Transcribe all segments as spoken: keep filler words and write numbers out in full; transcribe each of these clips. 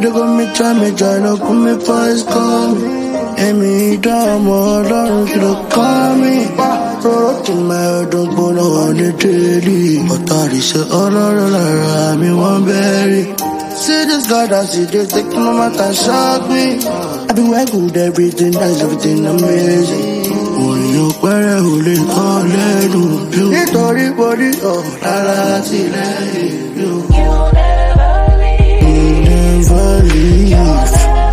they go me try, me try, no put me first call me. And me down, more down, you don't call me. Wrote in my head, don't go on the daily. But I say, oh, no, no, no, no, me one berry. See this guy that see this, take no matter, shock me. I be well good, everything, that's everything amazing. Oyo pere o le kan lẹ́nu bí o. Nítorí body ọ̀ lára ti lẹ́yìn bí o. You never leave. You never leave. You never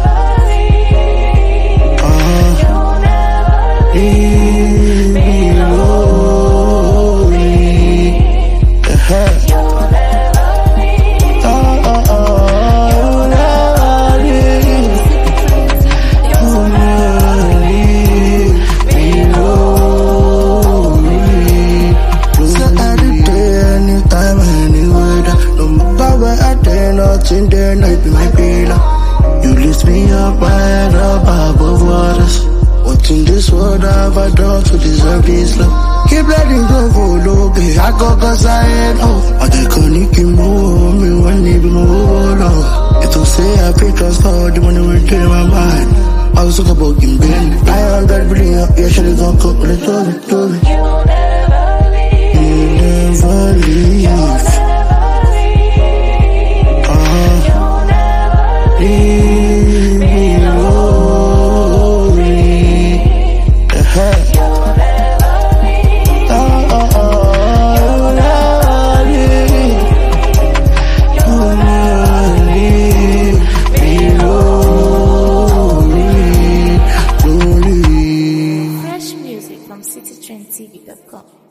leave. Uh-huh. You never leave me lonely. Uh-huh. You never leave. Uh, uh, uh, you never leave. You never leave. Anytime, anywhere, no matter where I day, nothing there, night be my pillar. You lift me up right up above waters. What in this world have I done to deserve this love? Keep letting go for low, I go cause I ain't off. I take on it, keep moving, me one need more love. It will say I pay trust God, the money will in my mind. I was talking about him, Ben. nine hundred billion, yeah, should have gone cook, let's do it, do it. You never leave. You never leave. You never leave. Uh-huh. You never leave me lonely. Uh-huh. You never leave. Uh-uh, you never leave. You never leave me lonely. Fresh music from city trend T V dot com.